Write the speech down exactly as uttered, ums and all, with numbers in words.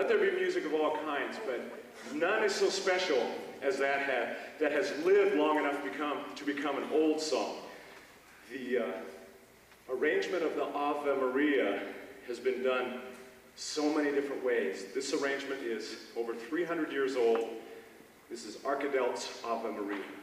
let there be music of all kinds, but none is so special as that ha that has lived long enough to become, to become an old song. The uh, arrangement of the Ave Maria has been done so many different ways. This arrangement is over three hundred years old. This is Arkadelt's Ave Maria.